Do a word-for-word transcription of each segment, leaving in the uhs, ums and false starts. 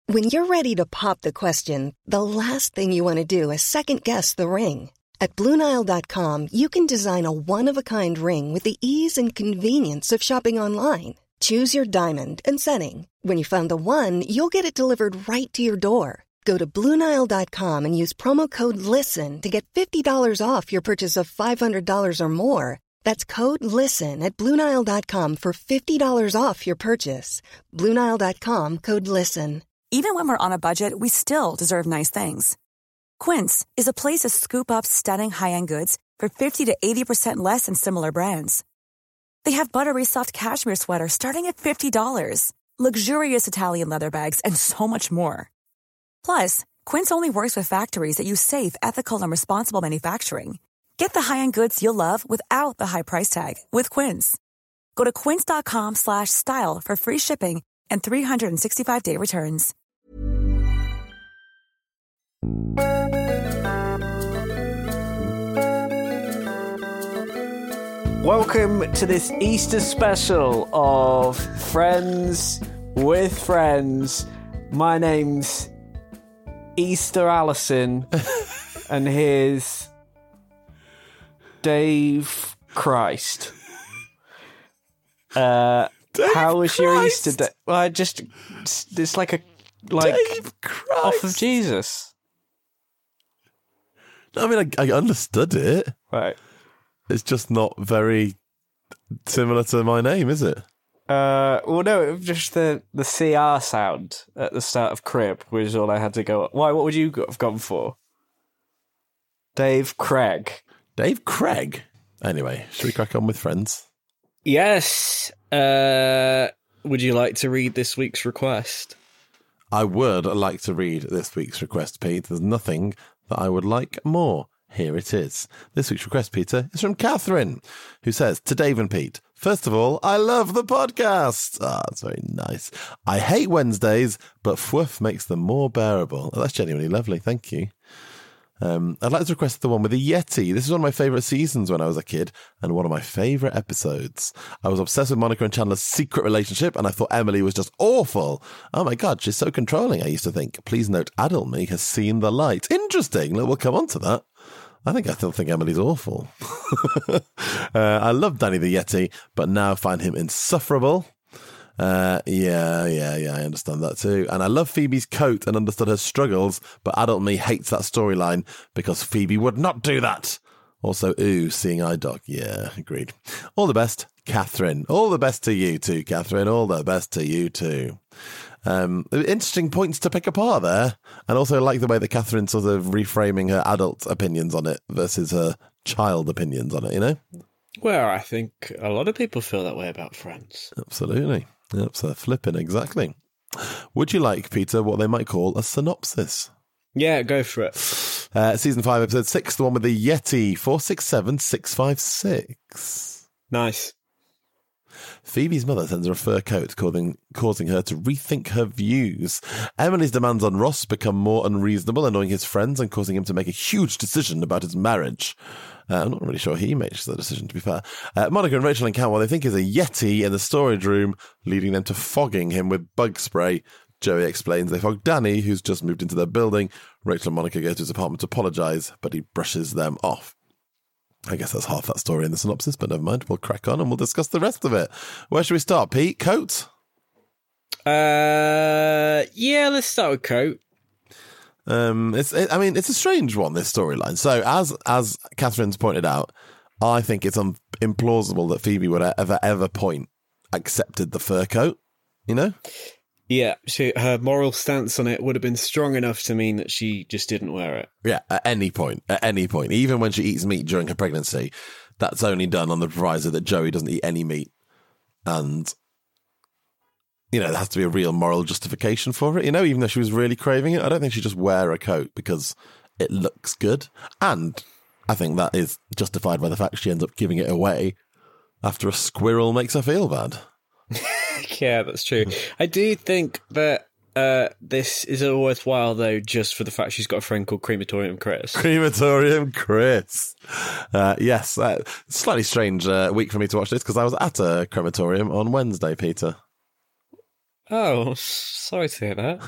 When you're ready to pop the question, the last thing you want to do is second-guess the ring. At Blue Nile dot com, you can design a one-of-a-kind ring with the ease and convenience of shopping online. Choose your diamond and setting. When you find the one, you'll get it delivered right to your door. Go to Blue Nile dot com and use promo code LISTEN to get fifty dollars off your purchase of five hundred dollars or more. That's code LISTEN at Blue Nile dot com for fifty dollars off your purchase. Blue Nile dot com, code LISTEN. Even when we're on a budget, we still deserve nice things. Quince is a place to scoop up stunning high-end goods for fifty to eighty percent less than similar brands. They have buttery soft cashmere sweaters starting at fifty dollars, luxurious Italian leather bags, and so much more. Plus, Quince only works with factories that use safe, ethical, and responsible manufacturing. Get the high-end goods you'll love without the high price tag with Quince. Go to quince dot com slash style for free shipping and three sixty-five day returns. Welcome to this Easter special of Friends with Friends. My name's Easter Allison, and here's Dave Christ. Uh, Dave how was your Christ? Easter day? Well, I just it's like a like Dave Christ. off of Jesus, I mean, I, I understood it. right? It's just not very similar to my name, is it? Uh, well, no, it was just the the C R sound at the start of Crib was all I had to go. Why? What would you have gone for? Dave Craig. Dave Craig. Anyway, should we crack on with Friends? Yes. Uh, would you like to read this week's request? I would like to read this week's request, Pete. There's nothing that I would like more. Here it is. This week's request, Peter, is from Catherine, who says, to Dave and Pete, first of all, I love the podcast. Ah, that's very nice. I hate Wednesdays, but Fwoof makes them more bearable. Oh, that's genuinely lovely. Thank you. Um, I'd like to request the one with the Yeti. This is one of my favourite seasons when I was a kid, and one of my favourite episodes. I was obsessed with Monica and Chandler's secret relationship, and I thought Emily was just awful. Oh my God, she's so controlling, I used to think. Please note, adult me has seen the light. Interesting. We'll come on to that. I think I still think Emily's awful. uh, I love Danny the Yeti, but now find him insufferable. Uh, yeah, yeah, yeah, I understand that too. And I love Phoebe's coat and understood her struggles, but adult me hates that storyline because Phoebe would not do that. Also, ooh, seeing eye dog. Yeah, agreed. All the best, Catherine. All the best to you too, Catherine. All the best to you too. Um, interesting points to pick apart there. And also I like the way that Catherine's sort of reframing her adult opinions on it versus her child opinions on it, you know? Well, I think a lot of people feel that way about Friends. Absolutely. Yep, so flipping, exactly. Would you like, Peter, what they might call a synopsis? Yeah, go for it. Uh, season five, episode six, the one with the Yeti, four six seven six five six. Nice. Phoebe's mother sends her a fur coat, causing, causing her to rethink her views. Emily's demands on Ross become more unreasonable, annoying his friends and causing him to make a huge decision about his marriage. Uh, I'm not really sure he makes the decision, to be fair. Uh, Monica and Rachel encounter what they think is a Yeti in the storage room, leading them to fogging him with bug spray. Joey explains they fog Danny, who's just moved into their building. Rachel and Monica go to his apartment to apologise, but he brushes them off. I guess that's half that story in the synopsis, but never mind. We'll crack on and we'll discuss the rest of it. Where should we start, Pete? Coat? Uh, yeah, let's start with Coat. Um, it's. It, I mean, it's a strange one, this storyline. So, as as Catherine's pointed out, I think it's un- implausible that Phoebe would ever, ever point accepted the fur coat. You know? Yeah, she, her moral stance on it would have been strong enough to mean that she just didn't wear it. Yeah, at any point, at any point, even when she eats meat during her pregnancy, that's only done on the proviso that Joey doesn't eat any meat, and you know there has to be a real moral justification for it. You know, even though she was really craving it, I don't think she'd just wear a coat because it looks good, and I think that is justified by the fact she ends up giving it away after a squirrel makes her feel bad. Yeah, that's true. I do think that uh, this is all worthwhile, though, just for the fact she's got a friend called Crematorium Chris. Crematorium Chris. Uh, yes, uh, slightly strange uh, week for me to watch this because I was at a crematorium on Wednesday, Peter. Oh, sorry to hear that.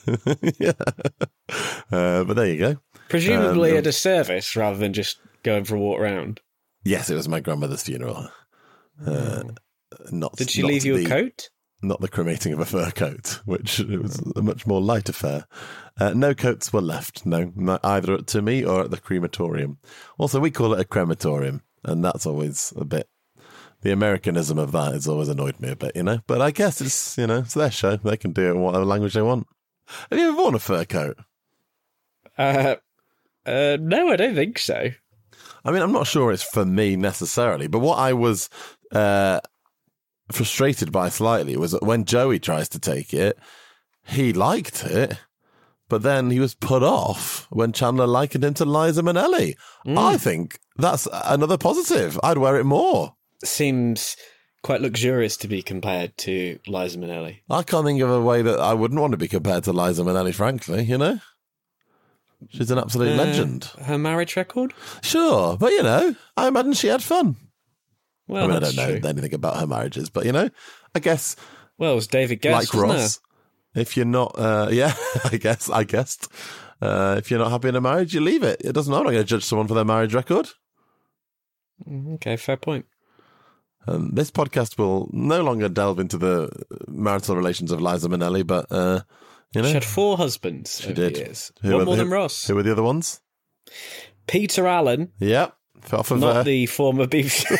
yeah. Uh, but there you go. Presumably um, at a service rather than just going for a walk around. Yes, it was my grandmother's funeral. Uh, not. Did she not leave you the, a coat? Not the cremating of a fur coat, which it was a much more light affair. Uh, no coats were left, no, not either to me or at the crematorium. Also, we call it a crematorium, and that's always a bit... The Americanism of that has always annoyed me a bit, you know? But I guess it's, you know, it's their show. They can do it in whatever language they want. Have you ever worn a fur coat? Uh, uh, no, I don't think so. I mean, I'm not sure it's for me necessarily, but what I was uh, frustrated by slightly was that when Joey tries to take it, he liked it, but then he was put off when Chandler likened him to Liza Minnelli. Mm. I think that's another positive. I'd wear it more. Seems quite luxurious to be compared to Liza Minnelli. I can't think of a way that I wouldn't want to be compared to Liza Minnelli, frankly, you know? She's an absolute uh, legend. Her marriage record? Sure, but, you know, I imagine she had fun. Well, I mean, I that's don't know true. anything about her marriages, but, you know, I guess... Well, it was David Guest, like Ross, if you're not... Uh, yeah, I guess, I guessed. Uh, if you're not happy in a marriage, you leave it. It doesn't matter. I'm not going to judge someone for their marriage record. Okay, fair point. Um, this podcast will no longer delve into the marital relations of Liza Minnelli, but, uh, you know. She had four husbands She over did. the years. Who One were- more than who- Ross. Who were the other ones? Peter Allen, Yep. Off of, not uh, the former B B C.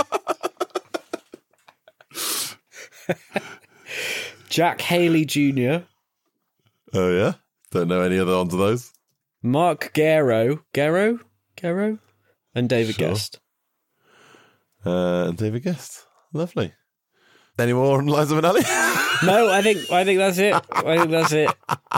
Jack Haley Junior, Oh, yeah? Don't know any other ones of those. Mark Garrow, Garrow? Garrow? And David Sure. Guest. Uh, and David Guest. Lovely. Any more on Liza Minnelli? No, I think I think that's it. I think that's it.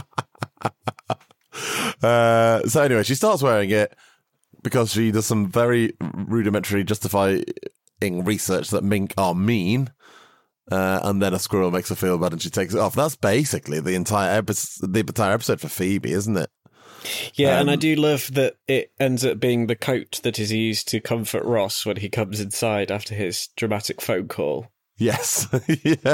Uh, so anyway, she starts wearing it because she does some very rudimentary justifying research that mink are mean, uh, and then a squirrel makes her feel bad and she takes it off. That's basically the entire episode, the entire episode for Phoebe, isn't it? Yeah, Um, and I do love that it ends up being the coat that is used to comfort Ross when he comes inside after his dramatic phone call. Yes. Yeah.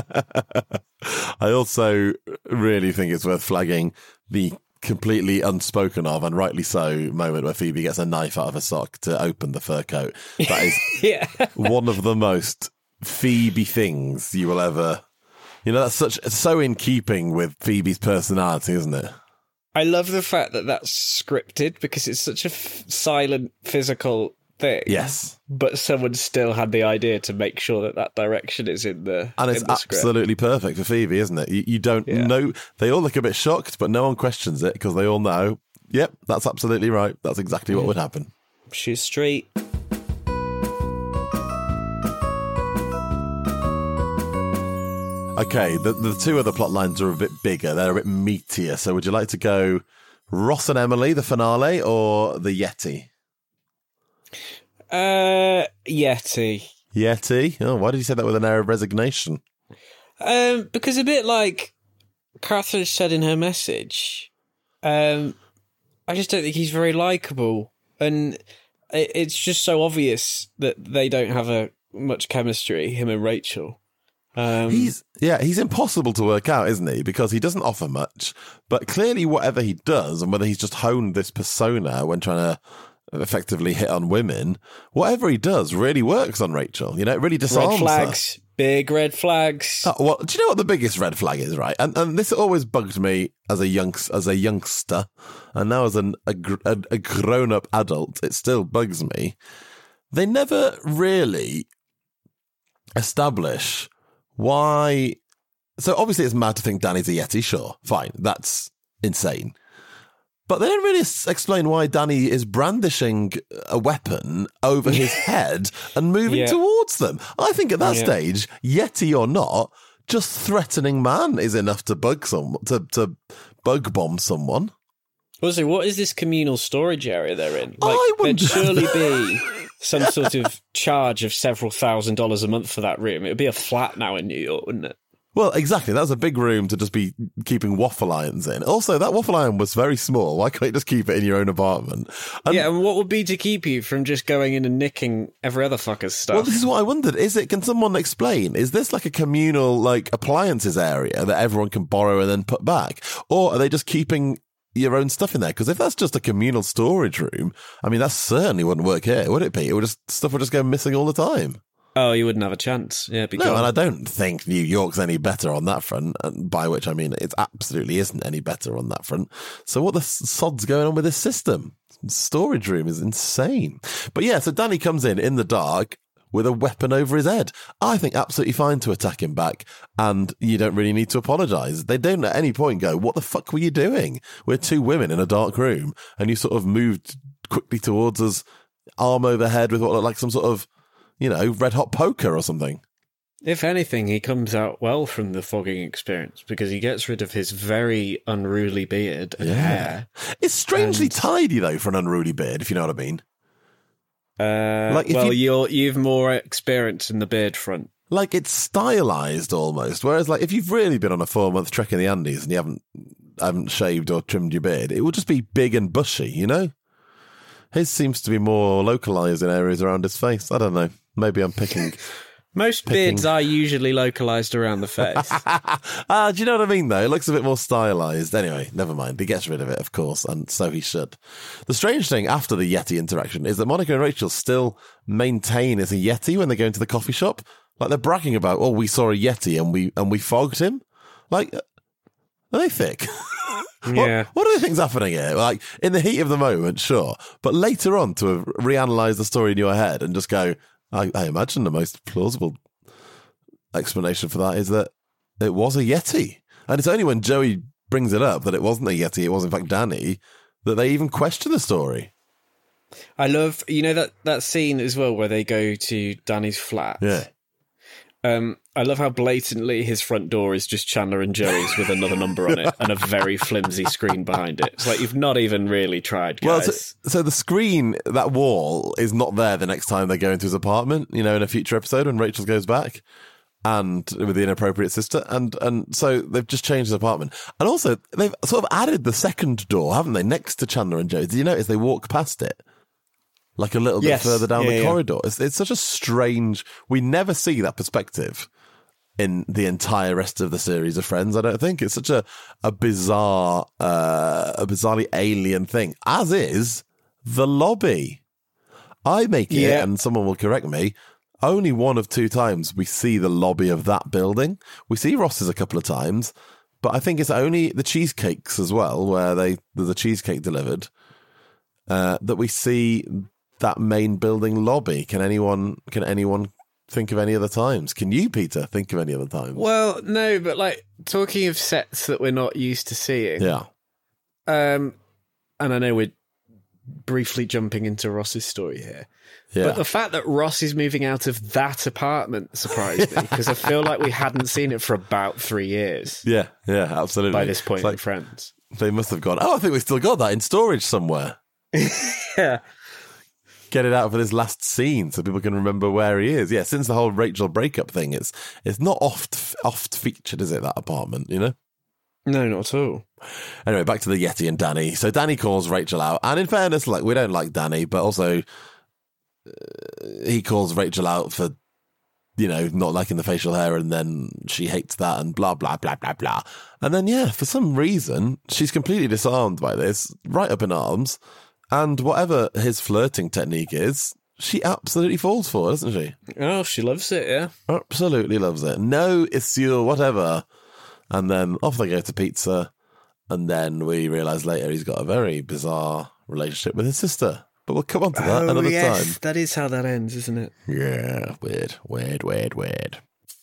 I also really think it's worth flagging the completely unspoken of, and rightly so, moment where Phoebe gets a knife out of her sock to open the fur coat. That is Yeah. one of the most Phoebe things you will ever... You know, that's such so in keeping with Phoebe's personality, isn't it? I love the fact that that's scripted because it's such a f- silent, physical thing. Yes. But someone still had the idea to make sure that that direction is in the And it's in the script. absolutely perfect for Phoebe, isn't it? You, you don't Yeah. know... They all look a bit shocked, but no one questions it because they all know, yep, that's absolutely right. That's exactly what would happen. She's straight. Okay, the, the two other plot lines are a bit bigger. They're a bit meatier. So would you like to go Ross and Emily, the finale, or the Yeti? Uh, Yeti. Yeti? Oh, why did you say that with an air of resignation? Um, because a bit like Catherine said in her message, um, I just don't think he's very likable, and it, it's just so obvious that they don't have a much chemistry, him and Rachel. Um, He's yeah, he's impossible to work out, isn't he? Because he doesn't offer much, but clearly whatever he does, and whether he's just honed this persona when trying to effectively hit on women, whatever he does really works on Rachel. You know, it really disarms red flags, big red flags. her. Oh, well, do you know what the biggest red flag is, right? And and this always bugged me as a young as a youngster, and now as an a, a, a grown up adult, it still bugs me. They never really establish why. So obviously it's mad to think Danny's a Yeti, sure, fine, that's insane. But they don't really s- explain why Danny is brandishing a weapon over his head and moving Yeah. towards them. I think at that Yeah. stage, Yeti or not, just threatening man is enough to bug some to to bug bomb someone. Also, what is this communal storage area they're in? Like, I there'd wonder- surely be some sort of charge of several thousand dollars a month for that room. It would be a flat now in New York, wouldn't it? Well, exactly. That was a big room to just be keeping waffle irons in. Also, that waffle iron was very small. Why can't you just keep it in your own apartment? And, yeah, and what would be to keep you from just going in and nicking every other fucker's stuff? Well, this is what I wondered. Is it? Can someone explain? Is this like a communal, like, appliances area that everyone can borrow and then put back? Or are they just keeping your own stuff in there? Because if that's just a communal storage room, I mean, that certainly wouldn't work here, would it be? It would just, stuff would just go missing all the time. Oh, you wouldn't have a chance. Yeah, because no, and I don't think New York's any better on that front, by which I mean it absolutely isn't any better on that front. So what the sod's going on with this system? Storage room is insane. But yeah, so Danny comes in in the dark with a weapon over his head. I think absolutely fine to attack him back, and you don't really need to apologise. They don't at any point go, what the fuck were you doing? We're two women in a dark room, and you sort of moved quickly towards us, arm over head with what looked like some sort of, you know, red hot poker or something. If anything, he comes out well from the fogging experience because he gets rid of his very unruly beard and yeah. hair. It's strangely and... tidy, though, for an unruly beard, if you know what I mean. Uh, like well, you... you're, you've more experience in the beard front. Like, it's stylised almost. Whereas, like, if you've really been on a four-month trek in the Andes and you haven't haven't shaved or trimmed your beard, it will just be big and bushy, you know? His seems to be more localised in areas around his face. I don't know. Maybe I'm picking... Most picking... beards are usually localised around the face. uh, do you know what I mean, though? It looks a bit more stylised. Anyway, never mind. He gets rid of it, of course, and so he should. The strange thing after the Yeti interaction is that Monica and Rachel still maintain it's a Yeti when they go into the coffee shop. Like, they're bragging about, oh, we saw a Yeti and we and we fogged him. Like, are they thick? Yeah. What, what are the things happening here? Like, in the heat of the moment, sure. But later on, to reanalyse the story in your head and just go, I, I imagine the most plausible explanation for that is that it was a Yeti. And it's only when Joey brings it up that it wasn't a Yeti, it was in fact Danny, that they even question the story. I love, you know, that, that scene as well where they go to Danny's flat. Yeah. Um, I love how blatantly his front door is just Chandler and Joey's with another number on it and a very flimsy screen behind it. It's like you've not even really tried, guys. Well, so, so the screen, that wall, is not there the next time they go into his apartment, you know, in a future episode when Rachel goes back and with the inappropriate sister. And, and so they've just changed his apartment. And also, they've sort of added the second door, haven't they, next to Chandler and Joey. Did you notice they walk past it? Like a little bit yes. further down yeah, the yeah. corridor. It's, it's such a strange... We never see that perspective in the entire rest of the series of Friends, I don't think. It's such a, a bizarre, uh, a bizarrely alien thing. As is the lobby. I make it, yeah. and someone will correct me, only one of two times we see the lobby of that building. We see Ross's a couple of times, but I think it's only the cheesecakes as well, where they there's a cheesecake delivered, uh, that we see... that main building lobby. Can anyone can anyone think of any other times? Can you, Peter, think of any other times? Well, no, but like talking of sets that we're not used to seeing. Yeah. Um, and I know we're briefly jumping into Ross's story here. Yeah. But the fact that Ross is moving out of that apartment surprised me because I feel like we hadn't seen it for about three years. Yeah, yeah, absolutely. By this point like, in Friends. They must have gone, oh, I think we still got that in storage somewhere. Yeah. Get it out for this last scene so people can remember where he is. Yeah, since the whole Rachel breakup thing, it's it's not oft oft featured, is it, that apartment, you know? No, not at all. Anyway, back to the Yeti and Danny. So Danny calls Rachel out, and in fairness, like, we don't like Danny, but also uh, he calls Rachel out for, you know, not liking the facial hair, and then she hates that, and blah, blah, blah, blah, blah. And then, yeah, for some reason, she's completely disarmed by this, right up in arms. And whatever his flirting technique is, she absolutely falls for it, doesn't she? Oh, she loves it, yeah. Absolutely loves it. No issue, whatever. And then off they go to pizza. And then we realise later he's got a very bizarre relationship with his sister. But we'll come on to that oh, another yes. time. That is how that ends, isn't it? Yeah, weird, weird, weird, weird.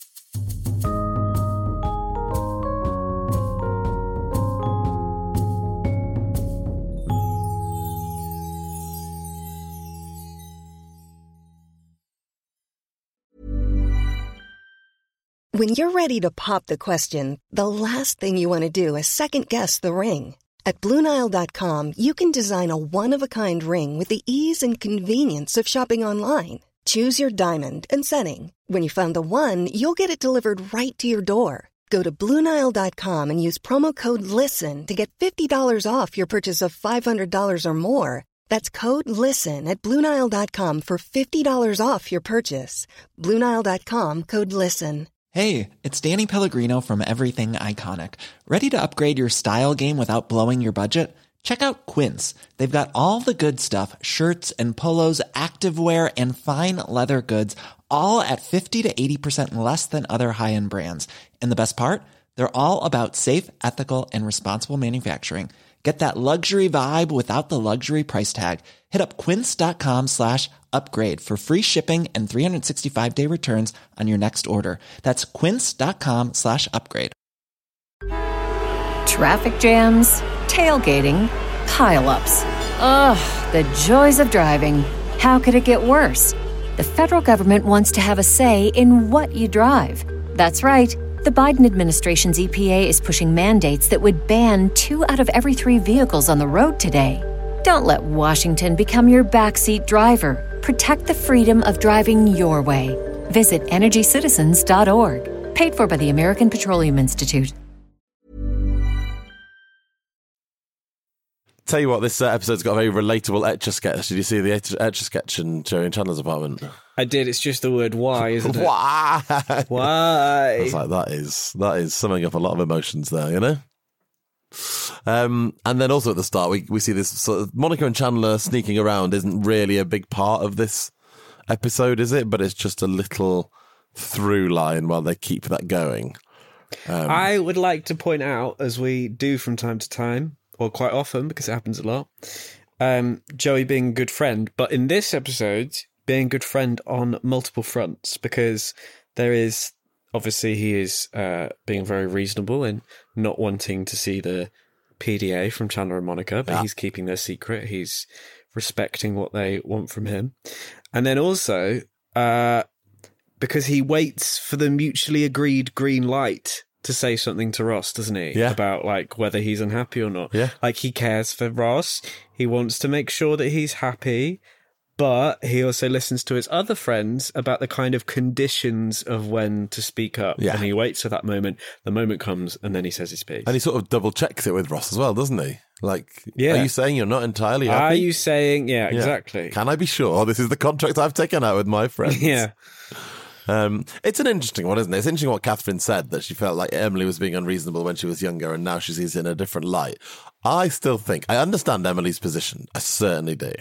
When you're ready to pop the question, the last thing you want to do is second-guess the ring. At Blue Nile dot com, you can design a one-of-a-kind ring with the ease and convenience of shopping online. Choose your diamond and setting. When you find the one, you'll get it delivered right to your door. Go to Blue Nile dot com and use promo code LISTEN to get fifty dollars off your purchase of five hundred dollars or more. That's code LISTEN at Blue Nile dot com for fifty dollars off your purchase. Blue Nile dot com, code LISTEN. Hey, it's Danny Pellegrino from Everything Iconic. Ready to upgrade your style game without blowing your budget? Check out Quince. They've got all the good stuff, shirts and polos, activewear, and fine leather goods, all at fifty to eighty percent less than other high-end brands. And the best part? They're all about safe, ethical, and responsible manufacturing. Get that luxury vibe without the luxury price tag. Hit up quince.com slash upgrade for free shipping and three sixty-five day returns on your next order. That's quince.com slash upgrade. Traffic jams, tailgating, pile-ups. Ugh, the joys of driving. How could it get worse? The federal government wants to have a say in what you drive. That's right. The Biden administration's E P A is pushing mandates that would ban two out of every three vehicles on the road today. Don't let Washington become your backseat driver. Protect the freedom of driving your way. Visit energy citizens dot org. Paid for by the American Petroleum Institute. Tell you what, this uh, episode's got a very relatable Etch-a-Sketch. Did you see the Etch- Etch-a-Sketch in Joey and Chandler's apartment? I did. It's just the word why, isn't it? Why? Why? It's like, that is, that is summing up a lot of emotions there, you know? Um, and then also at the start, we, we see this sort of Monica and Chandler sneaking around isn't really a big part of this episode, is it? But it's just a little through line while they keep that going. Um, I would like to point out, as we do from time to time, or quite often because it happens a lot, um, Joey being a good friend. But in this episode, being a good friend on multiple fronts, because there is, obviously he is uh, being very reasonable and not wanting to see the P D A from Chandler and Monica, but yeah. He's keeping their secret. He's respecting what they want from him. And then also, uh, because he waits for the mutually agreed green light to say something to Ross, doesn't he? Yeah. About, like, whether he's unhappy or not. Yeah. Like, he cares for Ross. He wants to make sure that he's happy, but he also listens to his other friends about the kind of conditions of when to speak up. Yeah. And he waits for that moment. The moment comes, and then he says his piece. and he sort of double checks it with Ross as well, doesn't he? Like, Yeah. are you saying you're not entirely happy? Are you saying... Yeah, Yeah. exactly. Can I be sure this is the contract I've taken out with my friends? Yeah. Um, it's an interesting one, isn't it? It's interesting what Catherine said, that she felt like Emily was being unreasonable when she was younger and now she sees it in a different light. I still think, I understand Emily's position. I certainly do.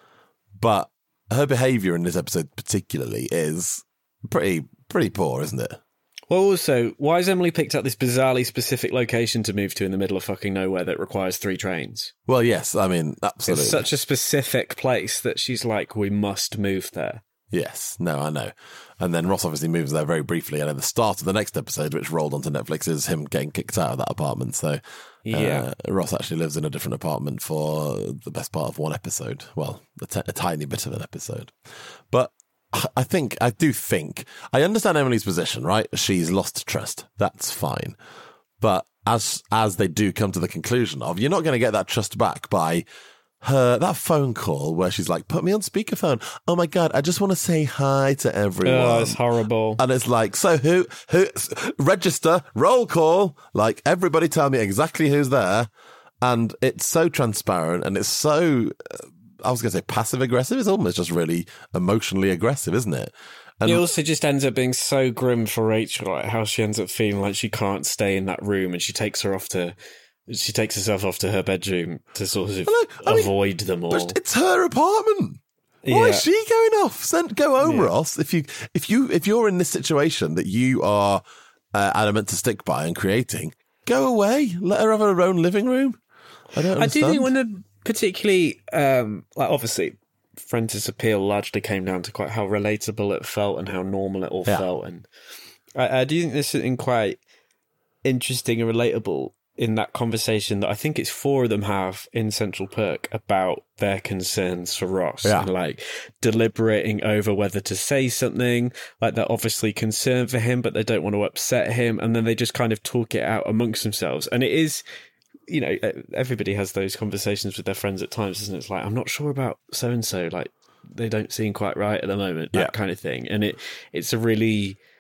But her behaviour in this episode particularly is pretty pretty poor, isn't it? Well, also, why has Emily picked up this bizarrely specific location to move to in the middle of fucking nowhere that requires three trains? Well, yes, I mean, absolutely. It's such a specific place that she's like, we must move there. Yes, no, I know. And then Ross obviously moves there very briefly, and at the start of the next episode, which rolled onto Netflix, is him getting kicked out of that apartment. So Yeah. uh, Ross actually lives in a different apartment for the best part of one episode. Well, a, t- a tiny bit of an episode. But I think, I do think, I understand Emily's position, right? She's lost trust. That's fine. But as as they do come to the conclusion of, you're not going to get that trust back by her, that phone call where she's like, put me on speakerphone. Oh my God, I just want to say hi to everyone. Oh, it's horrible. And it's like, so who, who, register, roll call, like everybody tell me exactly who's there. And it's so transparent and it's so, I was going to say passive aggressive. It's almost just really emotionally aggressive, isn't it? And it also just ends up being so grim for Rachel, like how she ends up feeling like she can't stay in that room, and she takes her off to, she takes herself off to her bedroom to sort of Look, I mean, avoid them all. But it's her apartment. Why Yeah. is she going off? Send, go home, Yeah. Ross. If you if you if you're in this situation that you are uh, adamant to stick by and creating, go away. Let her have her own living room. I don't I do understand. think one of particularly, um, like obviously, Friends' appeal largely came down to quite how relatable it felt and how normal it all Yeah. felt, and I, I do think there's something quite interesting and relatable in that conversation that I think it's four of them have in Central Perk about their concerns for Ross, Yeah. and like deliberating over whether to say something. Like they're obviously concerned for him, but they don't want to upset him, and then they just kind of talk it out amongst themselves. And it is, you know, everybody has those conversations with their friends at times, isn't it? It's like, I'm not sure about so and so, like they don't seem quite right at the moment, that Yeah. kind of thing. And it it's a really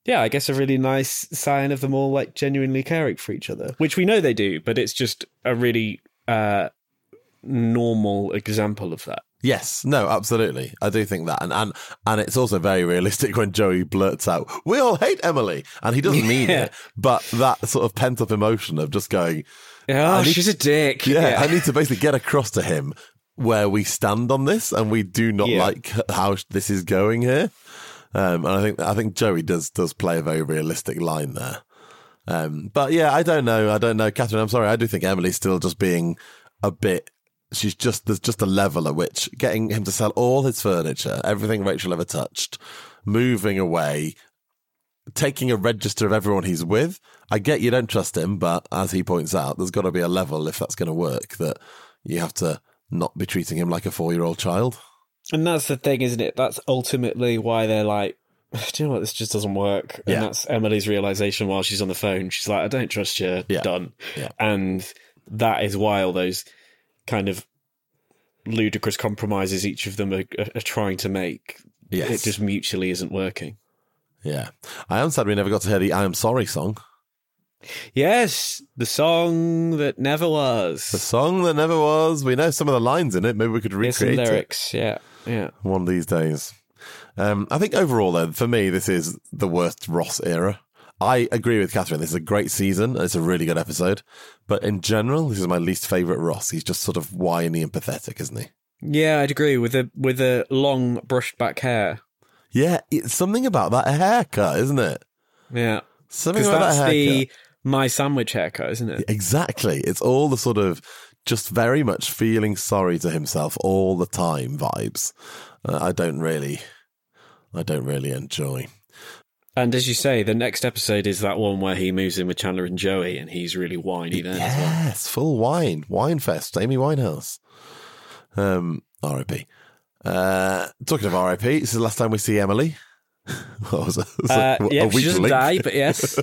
yeah, I guess a really nice sign of them all like genuinely caring for each other, which we know they do, but it's just a really uh, normal example of that. Yes, no, absolutely. I do think that. And, and and it's also very realistic when Joey blurts out, we all hate Emily. And he doesn't mean Yeah. it. But that sort of pent up emotion of just going, Oh, need- she's a dick. yeah, I need to basically get across to him where we stand on this. And we do not Yeah. like how this is going here. Um, and I think I think Joey does does play a very realistic line there. Um, but yeah, I don't know. I don't know. Catherine, I'm sorry. I do think Emily's still just being a bit... She's just, there's just a level at which getting him to sell all his furniture, everything Rachel ever touched, moving away, taking a register of everyone he's with. I get you don't trust him, but as he points out, there's got to be a level, if that's going to work, that you have to not be treating him like a four-year-old child. And that's the thing, isn't it? That's ultimately why they're like, do you know what? This just doesn't work. And Yeah. that's Emily's realization while she's on the phone. She's like, I don't trust you. Yeah. Done. Yeah. And that is why all those kind of ludicrous compromises each of them are, are, are trying to make. Yes. It just mutually isn't working. Yeah. I am sad we never got to hear the I Am Sorry song. Yes, the song that never was. The song that never was. We know some of the lines in it. Maybe we could Here's some recreate it lyrics. Yeah, yeah. one of these days. Um, I think overall, though, for me, this is the worst Ross era. I agree with Catherine. This is a great season. And it's a really good episode. But in general, this is my least favourite Ross. He's just sort of whiny and pathetic, isn't he? Yeah, I'd agree with the with the long brushed back hair. Yeah, it's something about that haircut, isn't it? Yeah, Something because about that's that haircut. the my sandwich haircut, isn't it? Exactly. It's all the sort of just very much feeling sorry to himself all the time vibes. Uh, I don't really, I don't really enjoy. And as you say, the next episode is that one where he moves in with Chandler and Joey, and he's really whiny then as well. Yes, full wine, wine fest, Amy Winehouse. Um, R I P. Uh, talking of R I P, this is the last time we see Emily. What was it? It was Uh, like a yeah, week she doesn't late. die, but yes.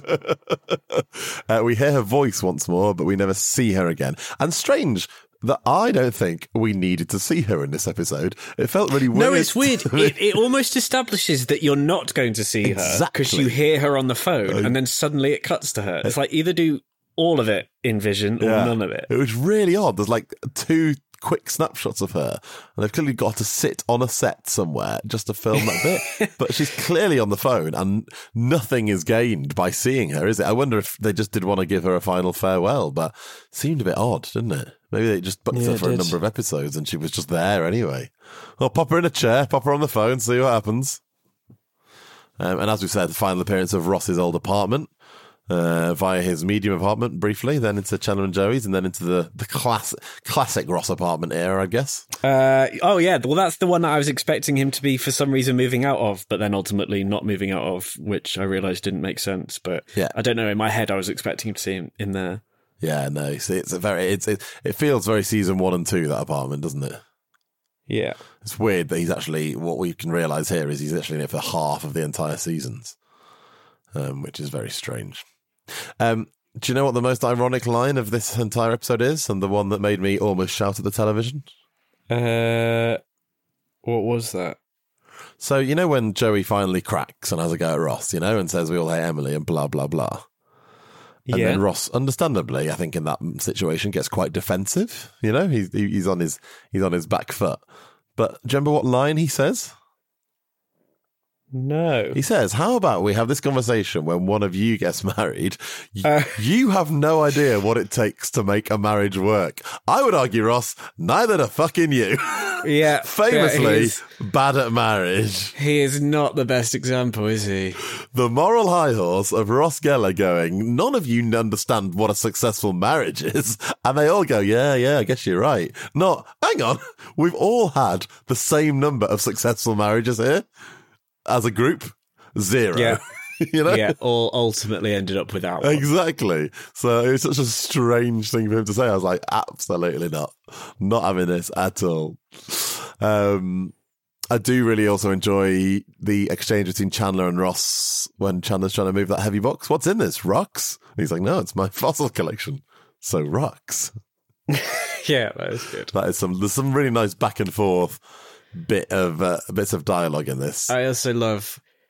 uh, we hear her voice once more, but we never see her again. And strange that I don't think we needed to see her in this episode. It felt really weird. No, it's weird. It, it almost establishes that you're not going to see her because Exactly. you hear her on the phone, and then suddenly it cuts to her. It's like either do all of it in vision or Yeah. none of it. It was really odd. There's like two quick snapshots of her, and they've clearly got to sit on a set somewhere just to film that bit. But she's clearly on the phone, and nothing is gained by seeing her, is it? I wonder if they just did want to give her a final farewell, but it seemed a bit odd, didn't it? Maybe they just booked Yeah, her it for a did. number of episodes, and she was just there anyway. Well, pop her in a chair, pop her on the phone, see what happens. Um, and as we said, the final appearance of Ross's old apartment. Uh, via his medium apartment briefly, then into Chandler and Joey's, and then into the, the class, classic Ross apartment era, I guess. Uh, oh, yeah. Well, that's the one that I was expecting him to be for some reason moving out of, but then ultimately not moving out of, which I realised didn't make sense. But Yeah. I don't know. In my head, I was expecting him to see him in there. Yeah, no, it's, it's a very, it's, it, it feels very season one and two, that apartment, doesn't it? Yeah. It's weird that he's actually, what we can realise here is he's actually in it for half of the entire seasons, um, which is very strange. Um, do you know what the most ironic line of this entire episode is, and the one that made me almost shout at the television? Uh, what was that? So, you know when Joey finally cracks and has a go at Ross, you know, and says we all hate Emily and blah, blah, blah. And yeah. then Ross, understandably, I think in that situation gets quite defensive, you know, he's, he's on his, he's on his back foot. But do you remember what line he says? No. He says, how about we have this conversation when one of you gets married? Y- Uh. you have no idea what it takes to make a marriage work. I would argue, Ross, neither do fucking you. Yeah. Famously yeah, he, is, bad at marriage. he is not the best example, is he? The moral high horse of Ross Geller going, none of you understand what a successful marriage is. And they all go, yeah, yeah, I guess you're right. Not, hang on, we've all had the same number of successful marriages here. As a group, zero. Yeah. You know? Yeah, all ultimately ended up without one. Exactly. So it was such a strange thing for him to say. I was like, absolutely not. Not having this at all. Um, I do really also enjoy the exchange between Chandler and Ross when Chandler's trying to move that heavy box. What's in this? Rocks? And he's like, no, it's my fossil collection. So rocks. Yeah, that was good. That is some, there's some really nice back and forth bit of uh, bits of dialogue in this. I also love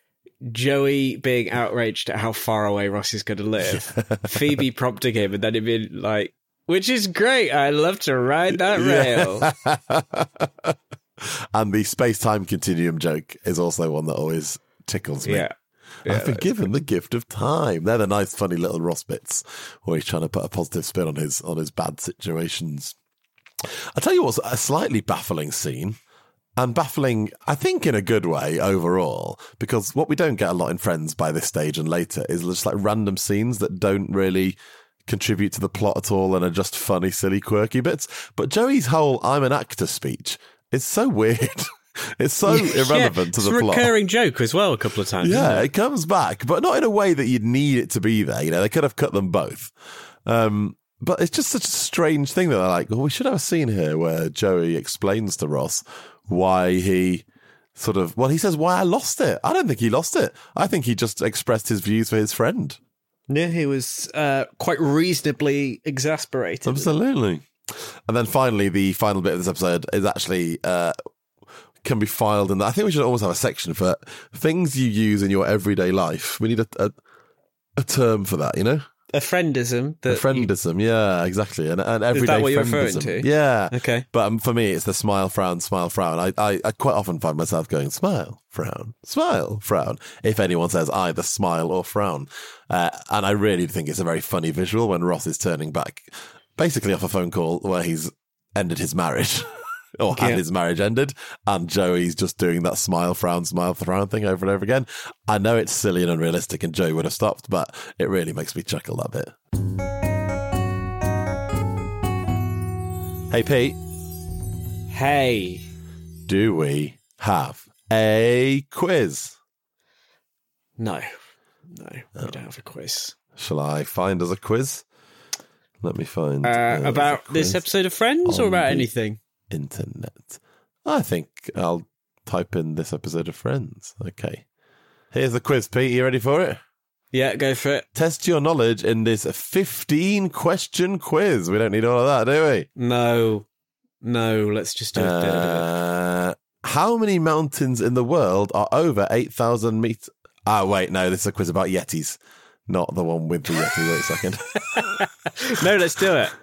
Joey being outraged at how far away Ross is going to live, Phoebe prompting him, and then him being like, which is great, I love to ride that rail. And the space-time continuum joke is also one that always tickles me. Yeah. yeah I've been given the gift of time. They're the nice, funny little Ross bits where he's trying to put a positive spin on his on his bad situations. I'll tell you what's a slightly baffling scene. And baffling, I think, in a good way overall, because what we don't get a lot in Friends by this stage and later is just like random scenes that don't really contribute to the plot at all and are just funny, silly, quirky bits. But Joey's whole "I'm an actor" speech is so weird. It's so irrelevant yeah, to the it's a plot. recurring joke as well a couple of times. Yeah, isn't it? it comes back, but not in a way that you'd need it to be there. You know, they could have cut them both. Um, but it's just such a strange thing that they're like, well, we should have a scene here where Joey explains to Ross why he sort of, well, he says, why I lost it. I don't think he lost it. I think he just expressed his views for his friend. Yeah, he was uh, quite reasonably exasperated. Absolutely. And then finally, the final bit of this episode is actually uh, can be filed in that. I think we should almost have a section for things you use in your everyday life. We need a, a, a term for that, you know? A friendism. A friendism, you... yeah, exactly. An, an everyday Is that what you're friendism. referring to? Yeah. Okay. But um, for me, it's the smile, frown, smile, frown. I, I, I quite often find myself going, smile, frown, smile, frown, if anyone says either smile or frown. Uh, and I really think it's a very funny visual when Ross is turning back, basically off a phone call where he's ended his marriage. Or had yeah. his marriage ended, and Joey's just doing that smile, frown, smile, frown thing over and over again. I know it's silly and unrealistic, and Joey would have stopped, but it really makes me chuckle that bit. Hey, Pete. Hey. Do we have a quiz? No. No, Oh. we don't have a quiz. Shall I find us a quiz? Let me find... Uh, uh, about a this quiz episode of Friends or on about the anything? Internet. I think I'll type in this episode of Friends. Okay. Here's the quiz, Pete. You ready for it? Yeah, go for it. Test your knowledge in this fifteen question quiz. We don't need all of that, do we? No. No, let's just do it. Uh, how many mountains in the world are over eight thousand meters? Ah, wait, no, this is a quiz about Yetis. Not the one with the Yeti. Wait a second. No, let's do it.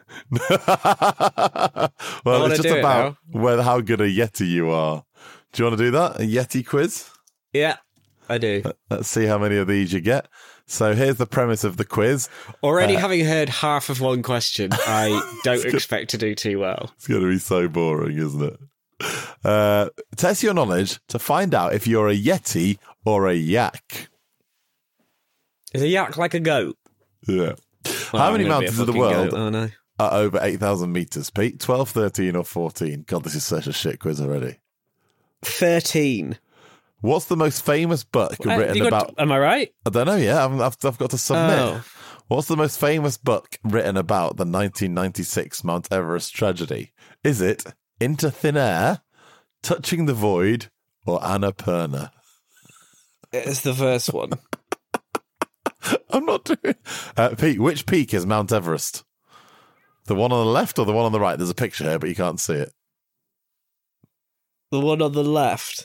Well, it's just do it about whether how good a Yeti you are. Do you want to do that? A Yeti quiz? Yeah, I do. Let's see how many of these you get. So here's the premise of the quiz. Already Uh, having heard half of one question, I don't expect to do too well. It's going to be so boring, isn't it? Uh, test your knowledge to find out if you're a Yeti or a yak. Is a yak like a goat? Yeah. Well, how I'm many gonna be a mountains in the fucking world goat, aren't I? are over eight thousand metres, Pete? twelve, thirteen or fourteen? God, this is such a shit quiz already. thirteen. What's the most famous book Uh, written you got- about... Am I right? I don't know yet. I've, I've, I've got to submit. Oh. What's the most famous book written about the nineteen ninety-six Mount Everest tragedy? Is it Into Thin Air, Touching the Void, or Annapurna? It's the first one. I'm not doing... Uh, Pete, which peak is Mount Everest? The one on the left or the one on the right? There's a picture here, but you can't see it. The one on the left.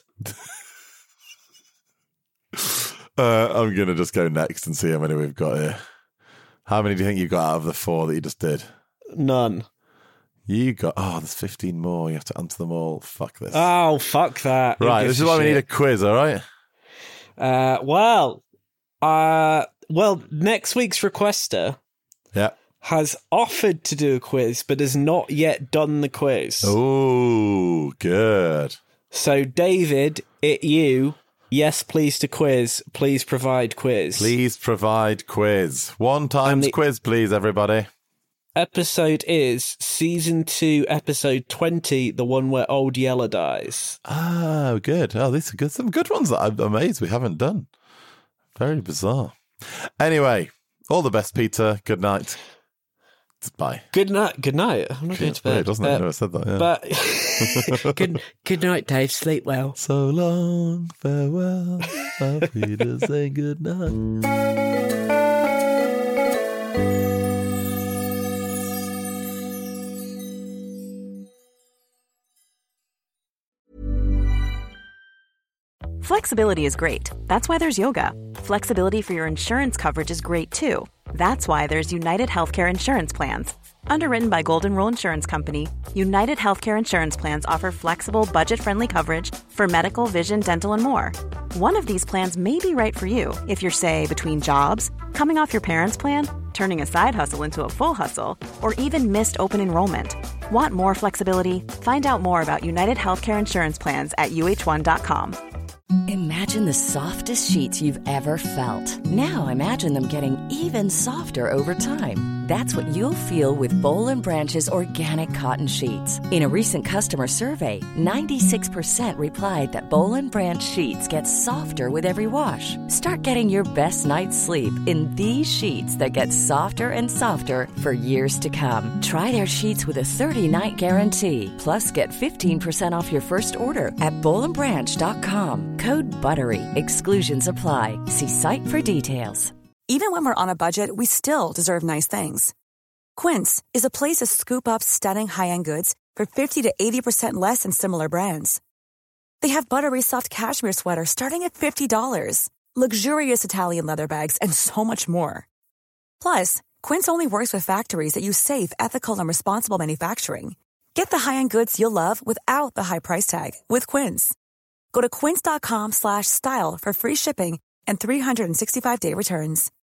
Uh, I'm going to just go next and see how many we've got here. How many do you think you got out of the four that you just did? None. You got... Oh, there's fifteen more. You have to answer them all. Fuck this. Oh, fuck that. Who right, gives this is a why we need a shit? quiz, all right? Uh, well, uh, well, next week's requester Yeah. has offered to do a quiz, but has not yet done the quiz. Oh, good. So, David, it you. Yes, please to quiz. Please provide quiz. Please provide quiz. One times And the- quiz, please, everybody. Episode is season two, episode twenty, the one where Old Yeller dies. Oh, good. Oh, these are good. Some good ones that I'm amazed we haven't done. Very bizarre. Anyway, all the best, Peter. Good night. Bye. Good night. Good night. I'm not going It's to bed. weird, doesn't it? Uh, I never said that. Yeah. But good, good night, Dave. Sleep well. So long, farewell. Auf Wiedersehen, good night. Flexibility is great. That's why there's yoga. Flexibility for your insurance coverage is great too. That's why there's United Healthcare Insurance Plans. Underwritten by Golden Rule Insurance Company, United Healthcare Insurance Plans offer flexible, budget-friendly coverage for medical, vision, dental, and more. One of these plans may be right for you if you're, say, between jobs, coming off your parents' plan, turning a side hustle into a full hustle, or even missed open enrollment. Want more flexibility? Find out more about United Healthcare Insurance Plans at U H one dot com. Imagine the softest sheets you've ever felt. Now imagine them getting even softer over time. That's what you'll feel with Boll and Branch's organic cotton sheets. In a recent customer survey, ninety-six percent replied that Boll and Branch sheets get softer with every wash. Start getting your best night's sleep in these sheets that get softer and softer for years to come. Try their sheets with a thirty-night guarantee. Plus, get fifteen percent off your first order at boll and branch dot com. Code BUTTERY. Exclusions apply. See site for details. Even when we're on a budget, we still deserve nice things. Quince is a place to scoop up stunning high-end goods for fifty to eighty percent less than similar brands. They have buttery soft cashmere sweaters starting at fifty dollars, luxurious Italian leather bags, and so much more. Plus, Quince only works with factories that use safe, ethical, and responsible manufacturing. Get the high-end goods you'll love without the high price tag with Quince. Go to quince dot com slash style for free shipping and three sixty-five day returns.